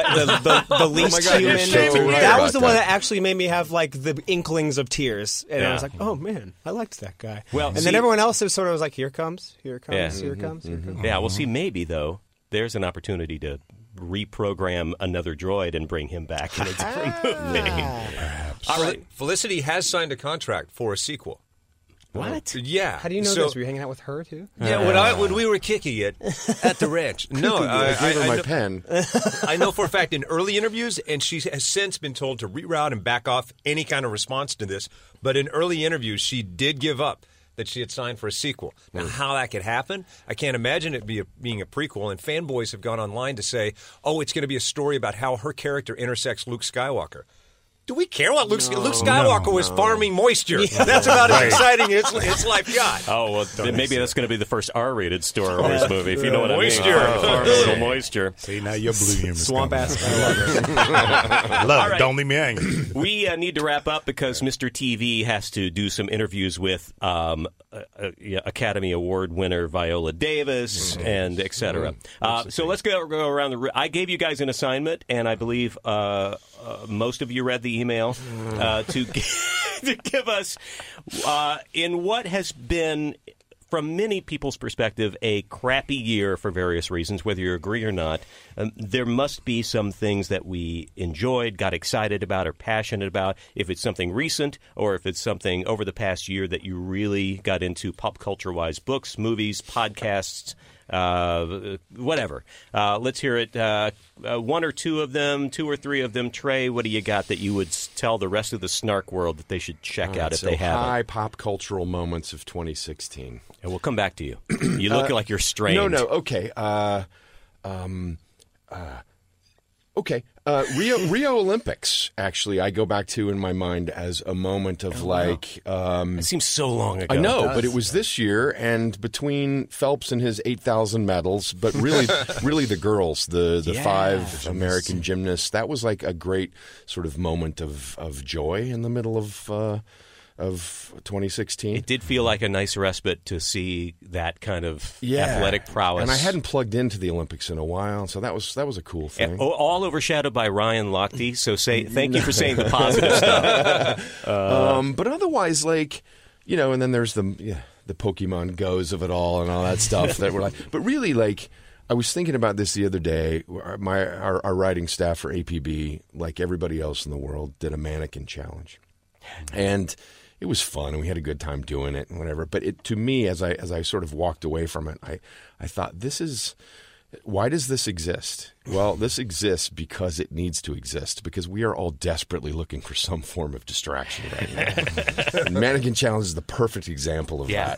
The least God, human. you're so right that was about the one that. that actually made me have like the inklings of tears, and I was like, oh man, I liked that guy. Well, and see- then everyone else was sort of like, here comes, here comes, Yeah. here comes, here comes. Yeah, well, see, maybe though, there's an opportunity to reprogram another droid and bring him back in a different movie. All right. Felicity has signed a contract for a sequel. What? Yeah. How do you know So- this? Were you hanging out with her too? Yeah, when we were kicking it at the ranch. No, I gave her my know, pen. I know for a fact in early interviews, and she has since been told to reroute and back off any kind of response to this, but in early interviews, she did give up that she had signed for a sequel. Now, how that could happen, I can't imagine it being a prequel, and fanboys have gone online to say, oh, it's going to be a story about how her character intersects Luke Skywalker. Do we care what Luke Skywalker was farming moisture? That's about as exciting as its life got. Oh, well, then maybe that's going to be the first R-rated Star Wars movie, if you know what Moisture. I mean. Farm a little moisture. See, now you're blue humor. Swamp ass. I love it. right. Don't leave me hanging. We need to wrap up because Mr. TV has to do some interviews with Academy Award winner Viola Davis and et cetera. So let's go around the room. I gave you guys an assignment, and I believe most of you read the email to give us in what has been, from many people's perspective, a crappy year for various reasons, whether you agree or not. There must be some things that we enjoyed, got excited about, or passionate about. If it's something recent or if it's something over the past year that you really got into pop culture-wise, books, movies, podcasts, whatever. Let's hear it. One or two of them, two or three of them. Trey, what do you got that you would tell the rest of the snark world that they should check out if they haven't? High pop cultural moments of 2016. And we'll come back to you. You look like you're strained. No, okay. Okay. Rio Olympics, actually, I go back to in my mind as a moment of It seems so long ago. I know, but it was this year, and between Phelps and his 8,000 medals, but really the girls, the five American gymnasts, that was like a great sort of moment of joy in the middle of 2016. It did feel like a nice respite to see that kind of athletic prowess. And I hadn't plugged into the Olympics in a while, so that was a cool thing. All overshadowed by Ryan Lochte, so thank you for saying the positive stuff. But otherwise, like, you know, and then there's the Pokemon Go's of it all and all that stuff that we're like. But really, like, I was thinking about this the other day. Our writing staff for APB, like everybody else in the world, did a mannequin challenge, and it was fun, and we had a good time doing it and whatever. But to me, as I sort of walked away from it, I thought, why does this exist? Well, this exists because it needs to exist, because we are all desperately looking for some form of distraction right now. And Mannequin Challenge is the perfect example of that.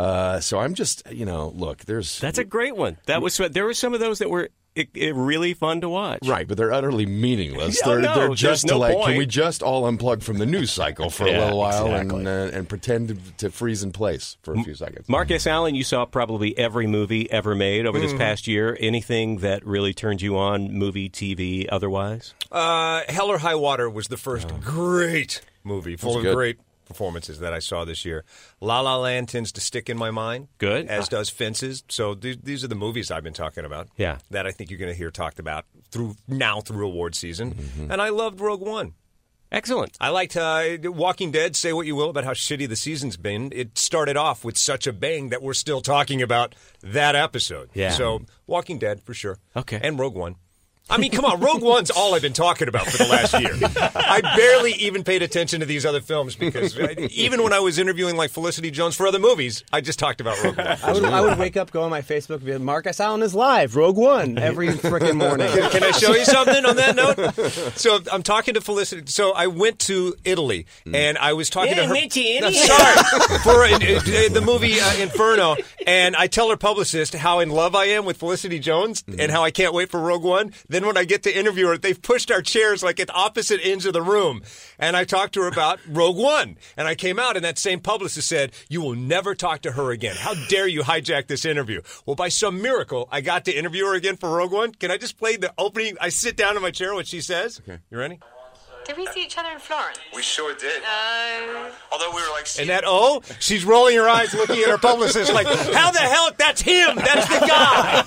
So I'm just, look, That's a great one. There were some of those that were really fun to watch. Right, but they're utterly meaningless. Oh, They're just no point. can we just all unplug from the news cycle for a little while and pretend to freeze in place for a few seconds? Marcus Allen, you saw probably every movie ever made over this past year. Anything that really turned you on, movie, TV, otherwise? Hell or High Water was the first great movie, full of good. great performances that I saw this year. La La Land tends to stick in my mind. Good. As does Fences. So these are the movies I've been talking about. Yeah. That I think you're going to hear talked about through award season. And I loved Rogue One. Excellent. I liked Walking Dead. Say what you will about how shitty the season's been. It started off with such a bang that we're still talking about that episode. Yeah. So Walking Dead for sure. Okay. And Rogue One. I mean, come on, Rogue One's all I've been talking about for the last year. I barely even paid attention to these other films because even when I was interviewing like Felicity Jones for other movies, I just talked about Rogue One. I would wake up, go on my Facebook, and be like, Marcus Allen is live, Rogue One, every freaking morning. Can I show you something on that note? So I'm talking to Felicity. So I went to Italy, and I was talking to her. No, sorry, for the movie Inferno, and I tell her publicist how in love I am with Felicity Jones and how I can't wait for Rogue One. Then when I get to interview her, they've pushed our chairs like at opposite ends of the room, and I talked to her about Rogue One, and I came out, and that same publicist said, "You will never talk to her again. How dare you hijack this interview?" Well, by some miracle, I got to interview her again for Rogue One. Can I just play the opening? I sit down in my chair, what she says. Okay. You ready? Did we see each other in Florence? We sure did. Although we were like, And that, she's rolling her eyes looking at her publicist like, how the hell? That's him. That's the guy.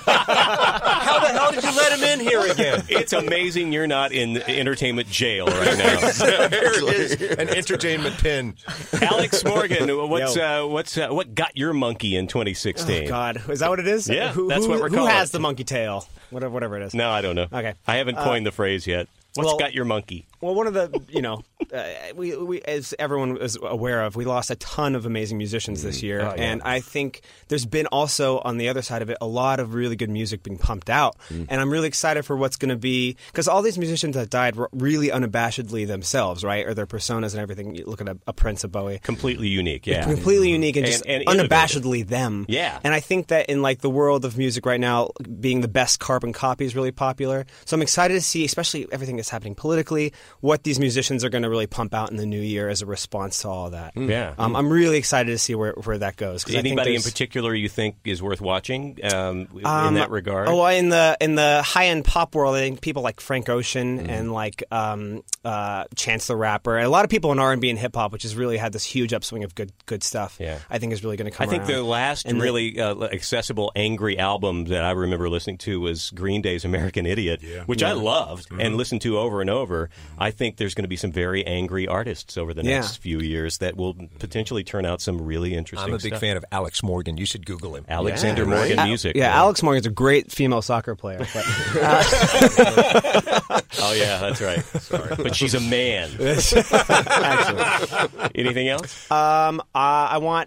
How the hell did you let him in here again? It's amazing you're not in entertainment jail right now. There it is, an entertainment pin. Alex Morgan, what got your monkey in 2016? Oh, God, is that what it is? Yeah, who, that's what we're who calling has it. the monkey tail? Whatever it is. No, I don't know. Okay. I haven't coined the phrase yet. What's got your monkey? Well, one of the, we as everyone is aware of, we lost a ton of amazing musicians this year. And I think there's been also, on the other side of it, a lot of really good music being pumped out. And I'm really excited for what's going to be, because all these musicians that died were really unabashedly themselves, right? Or their personas and everything. You look at a Prince, a Bowie. Completely unique, yeah. Completely unique and just and unabashedly them. Yeah. And I think that in like the world of music right now, being the best carbon copy is really popular. So I'm excited to see, especially everything that's happening politically, what these musicians are going to really pump out in the new year as a response to all of that. Yeah. I'm really excited to see where that goes. Anybody in particular you think is worth watching in that regard? Oh, in the high end pop world, I think people like Frank Ocean and like Chance the Rapper, and a lot of people in R&B and hip hop, which has really had this huge upswing of good stuff. Yeah. I think is really going to come. I think the last really accessible angry album that I remember listening to was Green Day's American Idiot, which I loved and listened to over and over. I think there's going to be some very angry artists over the next few years that will potentially turn out some really interesting I'm a big fan of Alex Morgan. You should Google him. Alexander Morgan music. Yeah, Alex Morgan's a great female soccer player. But, oh, yeah, that's right. Sorry. But she's a man. Actually. Anything else? I want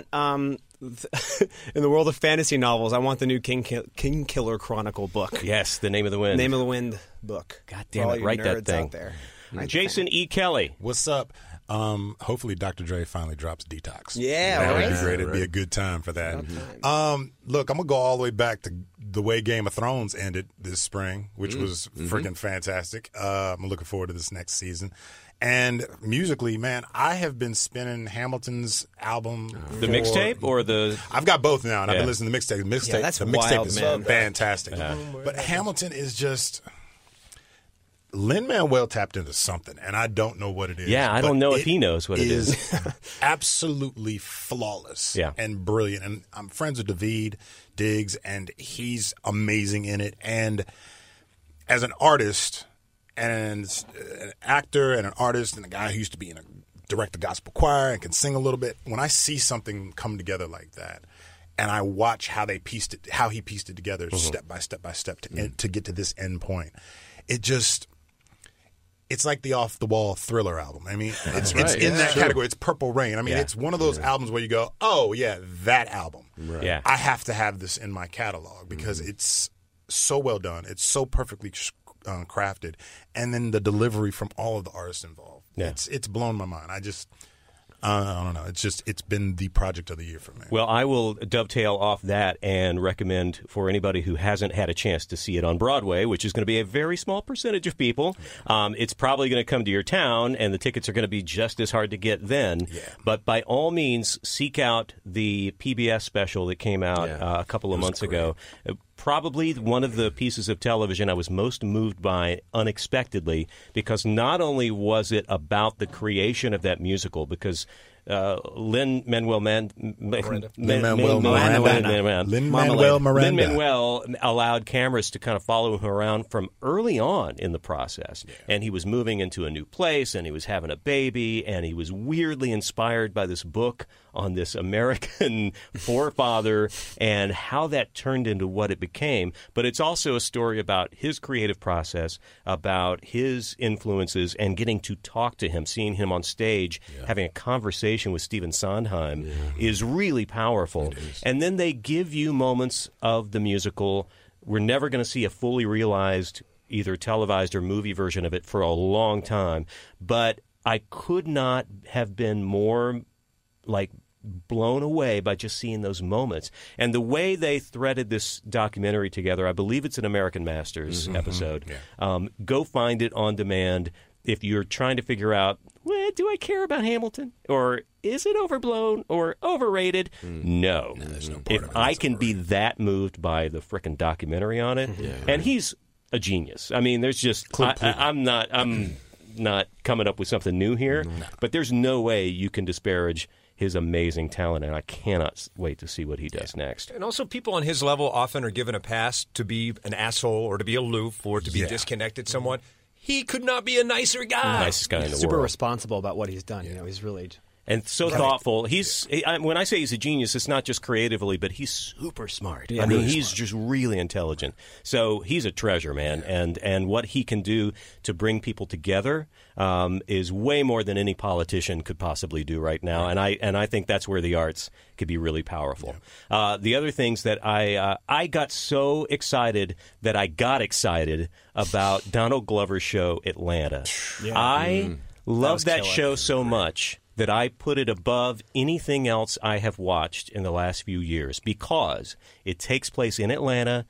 in the world of fantasy novels, I want the new King Killer Chronicle book. Yes, The Name of the Wind. Name of the Wind book. God damn it, write that thing. Out there. Jason E. Kelly. What's up? Hopefully Dr. Dre finally drops Detox. Yeah, that right. would be great. It'd be a good time for that. Look, I'm gonna go all the way back to the way Game of Thrones ended this spring, which was freaking fantastic. I'm looking forward to this next season. And musically, man, I have been spinning Hamilton's album. The mixtape or the? I've got both now, and I've been listening to the mixtape. Yeah, that's the wild, mixtape is man. fantastic. But Hamilton is just. Lin-Manuel tapped into something, and I don't know what it is. Yeah, I don't know if he knows what it is. Absolutely flawless and brilliant. And I'm friends with David Diggs, and he's amazing in it. And as an artist and an actor and an artist and a guy who used to be in a direct a gospel choir and can sing a little bit, when I see something come together like that, and I watch how he pieced it together step by step by step to get to this end point, it's like the off-the-wall Thriller album. I mean, it's in that category. It's Purple Rain. I mean, it's one of those albums where you go, oh, yeah, that album. Right. Yeah. I have to have this in my catalog because it's so well done. It's so perfectly crafted. And then the delivery from all of the artists involved. Yeah. It's blown my mind. I don't know. It's been the project of the year for me. Well, I will dovetail off that and recommend for anybody who hasn't had a chance to see it on Broadway, which is going to be a very small percentage of people. It's probably going to come to your town, and the tickets are going to be just as hard to get then. Yeah. But by all means, seek out the PBS special that came out a couple of months ago. Probably one of the pieces of television I was most moved by unexpectedly, because not only was it about the creation of that musical, because Lin-Manuel allowed cameras to kind of follow him around from early on in the process. Yeah. And he was moving into a new place, and he was having a baby, and he was weirdly inspired by this book on this American forefather and how that turned into what it became. But it's also a story about his creative process, about his influences, and getting to talk to him, seeing him on stage, having a conversation with Stephen Sondheim is really powerful. And then they give you moments of the musical. We're never going to see a fully realized, either televised or movie version of it for a long time. But I could not have been more blown away by just seeing those moments. And the way they threaded this documentary together, I believe it's an American Masters episode. Yeah. Go find it on demand if you're trying to figure out, do I care about Hamilton? Or is it overblown or overrated? No. There's no part if of it I can be that moved by the frickin' documentary on it, and he's a genius. I mean, there's just, I'm not coming up with something new here, but there's no way you can disparage his amazing talent, and I cannot wait to see what he does next. And also, people on his level often are given a pass to be an asshole or to be aloof or to be disconnected somewhat. He could not be a nicer guy. Nicest guy in the world. Super responsible about what he's done. You know, he's really. And so thoughtful. When I say he's a genius, it's not just creatively, but he's super smart. Yeah, I mean, really he's smart. just really intelligent. So he's a treasure, man. And what he can do to bring people together is way more than any politician could possibly do right now. And I think that's where the arts could be really powerful. The other things that I got so excited that I got excited about Donald Glover's show Atlanta. I love that show so much that I put it above anything else I have watched in the last few years because it takes place in Atlanta,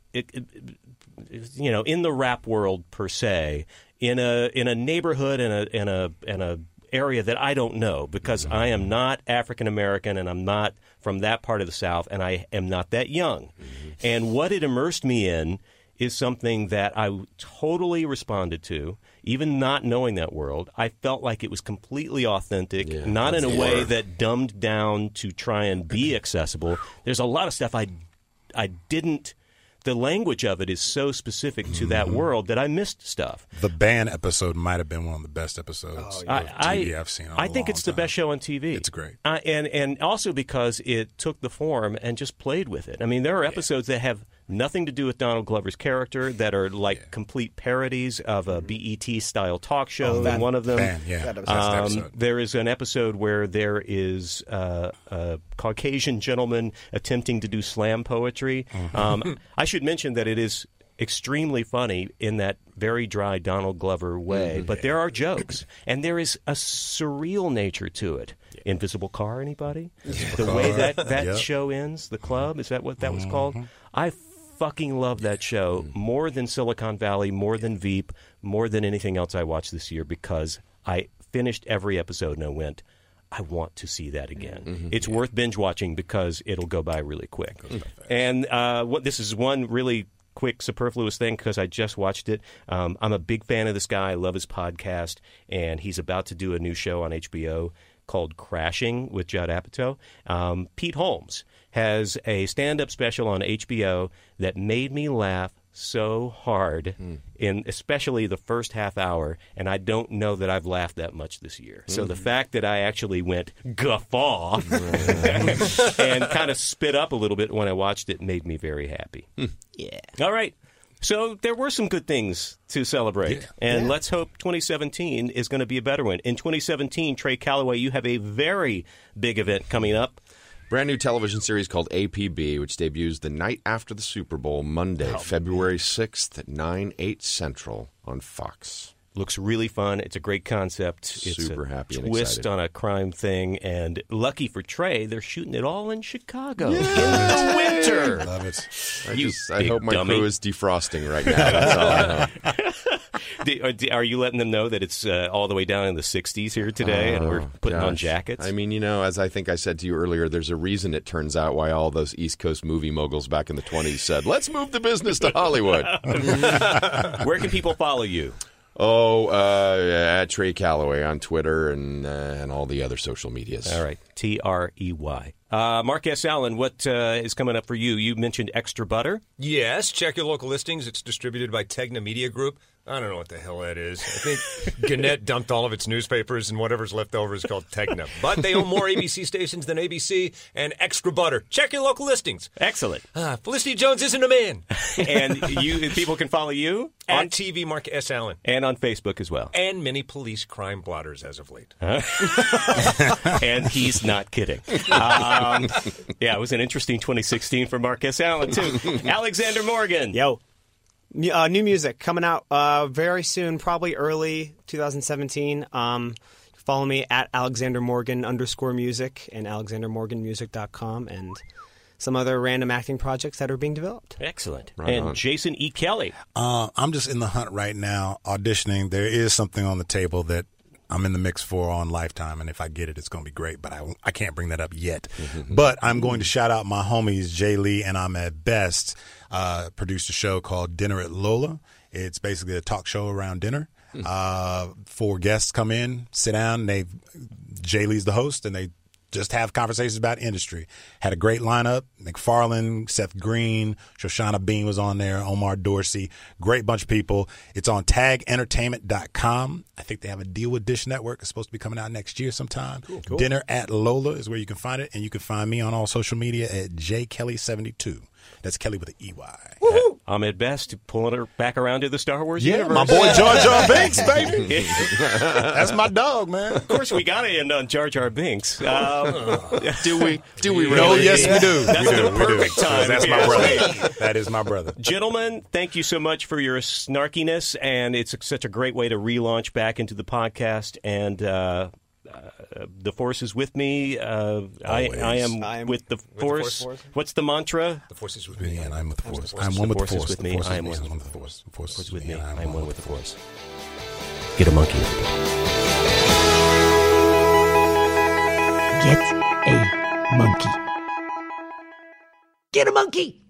in the rap world per se, in a neighborhood in a area that I don't know because I am not African American and I'm not from that part of the South and I am not that young. And what it immersed me in is something that I totally responded to, even not knowing that world. I felt like it was completely authentic, not in a way that dumbed down to try and be accessible. There's a lot of stuff I didn't. The language of it is so specific to that world that I missed stuff. The band episode might have been one of the best episodes of TV I've seen. I think it's the best show on TV. It's great, and also because it took the form and just played with it. I mean, there are episodes that have nothing to do with Donald Glover's character that are like complete parodies of a BET-style talk show. One of them, there is an episode where there is a Caucasian gentleman attempting to do slam poetry. I should mention that it is extremely funny in that very dry Donald Glover way, but there are jokes, and there is a surreal nature to it. Invisible Car, anybody? The way that show ends, The Club, is that what that was called? I fucking love that show more than Silicon Valley, more than Veep, more than anything else I watched this year because I finished every episode and I went, I want to see that again. It's worth binge watching because it'll go by really quick. And this is one really quick superfluous thing because I just watched it. I'm a big fan of this guy. I love his podcast, and he's about to do a new show on HBO called Crashing with Judd Apatow. Pete Holmes has a stand-up special on HBO that made me laugh so hard, in especially the first half hour, and I don't know that I've laughed that much this year. So the fact that I actually went guffaw and kind of spit up a little bit when I watched it made me very happy. All right. So there were some good things to celebrate, and let's hope 2017 is going to be a better one. In 2017, Trey Calloway, you have a very big event coming up. Brand new television series called APB, which debuts the night after the Super Bowl, Monday, February 6th at 9/8 Central on Fox. Looks really fun. It's a great concept. Super happy and twist excited. on a crime thing, and lucky for Trey, they're shooting it all in Chicago in the winter. Love it. I hope my crew is defrosting right now. That's all I know. Are you letting them know that it's all the way down in the 60s here today, and we're putting on jackets? I mean, as I think I said to you earlier, there's a reason it turns out why all those East Coast movie moguls back in the 20s said, let's move the business to Hollywood. Where can people follow you? At Trey Calloway on Twitter and all the other social medias. All right, Trey. Mark S. Allen, what is coming up for you? You mentioned Extra Butter. Yes, check your local listings. It's distributed by Tegna Media Group. I don't know what the hell that is. I think Gannett dumped all of its newspapers, and whatever's left over is called Tegna. But they own more ABC stations than ABC, and Extra Butter. Check your local listings. Excellent. Felicity Jones isn't a man. And people can follow you? On TV, Mark S. Allen. And on Facebook as well. And many police crime blotters as of late. And he's not kidding. It was an interesting 2016 for Mark S. Allen, too. Alexander Morgan. Yo. New music coming out very soon, probably early 2017. Follow me at Alexander Morgan _music and alexandermorganmusic.com and some other random acting projects that are being developed. Excellent. And Jason E. Kelly. I'm just in the hunt right now, auditioning. There is something on the table that I'm in the mix for on Lifetime, and if I get it, it's going to be great, but I can't bring that up yet. But I'm going to shout out my homies, Jay Lee and Ahmed Best, produced a show called Dinner at Lola. It's basically a talk show around dinner. 4 guests come in, sit down, Jay Lee's the host, and they just have conversations about industry. Had a great lineup. McFarlane, Seth Green, Shoshana Bean was on there, Omar Dorsey. Great bunch of people. It's on tagentertainment.com. I think they have a deal with Dish Network. It's supposed to be coming out next year sometime. Cool. Dinner at Lola is where you can find it. And you can find me on all social media at jkelly72. That's Kelly with an EY. Woo-hoo. Ahmed Best pulling her back around to the Star Wars universe. My boy Jar Jar Binks, baby. That's my dog, man. Of course, we got to end on Jar Jar Binks. Do we really? No, yes, we do. That's the perfect time. That's my brother. That is my brother. Gentlemen, thank you so much for your snarkiness, and it's such a great way to relaunch back into the podcast. And the Force is with me. I am with the Force. What's the mantra? The Force is with me, and I'm with the Force. I'm one with the Force. With me. I am one with the Force. The Force is with me. I am one with the Force. Get a monkey. Get a monkey. Get a monkey.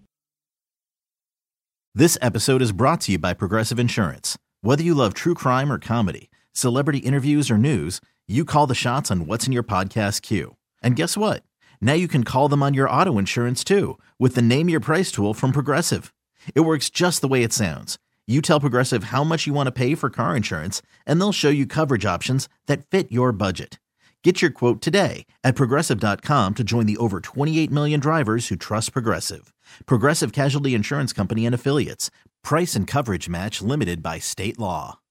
This episode is brought to you by Progressive Insurance. Whether you love true crime or comedy, celebrity interviews or news, you call the shots on what's in your podcast queue. And guess what? Now you can call them on your auto insurance too with the Name Your Price tool from Progressive. It works just the way it sounds. You tell Progressive how much you want to pay for car insurance, and they'll show you coverage options that fit your budget. Get your quote today at Progressive.com to join the over 28 million drivers who trust Progressive. Progressive Casualty Insurance Company and Affiliates. Price and coverage match limited by state law.